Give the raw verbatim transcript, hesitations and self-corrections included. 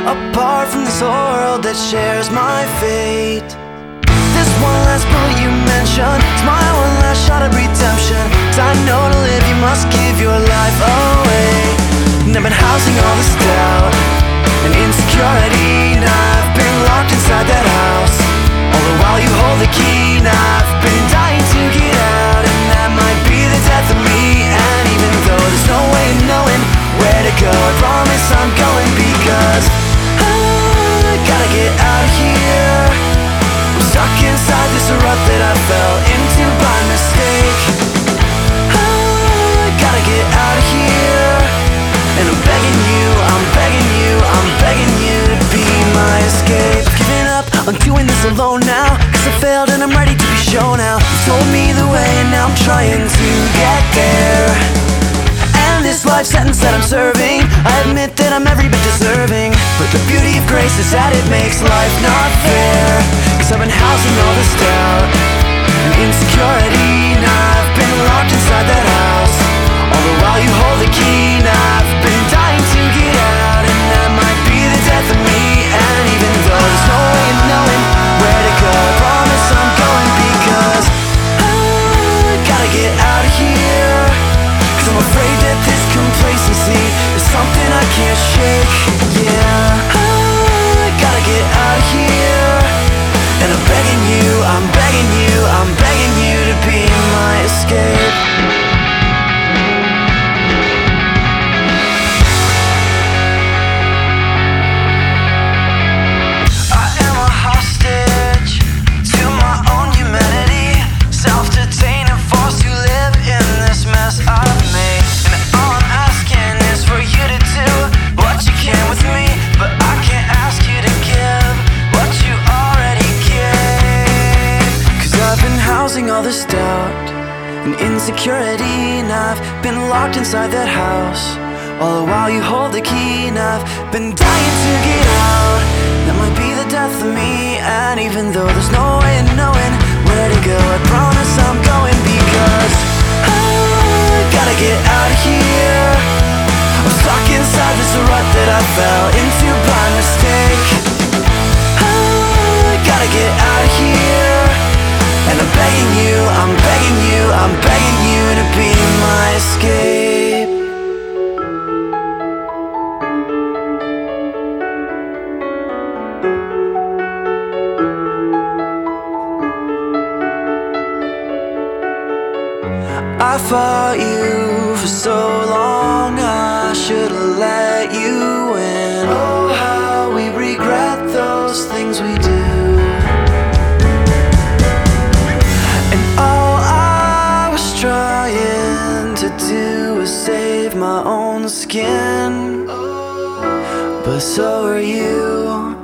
apart from this world that shares my fate. This one last bullet you mentioned, it's my one last shot at redemption. Cause I know to live you must give your life away. And I've been housing all this doubt and insecurity, and I've been locked inside that house. All the while you hold the key, and I've been dying to get out. And that might be the death of me. And even though there's no way of knowing where to go, I promise I'm going, because I gotta get out of here. I'm stuck inside this rut that I fell into by mistake. I gotta get out of here, and I'm begging you, I'm begging you, I'm begging you to be my escape. Giving up on doing this alone now, cause I failed and I'm ready to be shown out. You told me the way and now I'm trying to get there. And this life sentence that I'm serving, I admit that I'm every bit deserving. But the beauty of grace is that it makes life not fair. Cause I've been housing all this doubt and insecurity, and I've been locked inside that house. All the while you hold the key, and I've been dying to get out. And that might be the death of me. And even though there's no way of knowing where to go, I promise I'm going, because I gotta get out of here. Cause I'm afraid that this complacency is something I can't shake. Yeah, I gotta get out of here, and I'm begging you, I'm begging you, I'm begging you to be my escape. All this doubt and insecurity, and I've been locked inside that house. All the while you hold the key, and I've been dying to get out. That might be the death of me. And even though there's no way of knowing where to go, I promise I'm going, because I gotta get out of here. I'm stuck inside this rut that I fell into by mistake. I gotta get out of here, and I'm begging you, I'm begging you, I'm begging you to be my escape. I fought you for so long, I should've let you in. Oh, how we regret those things we do. Trying to do is save my own skin, but so are you.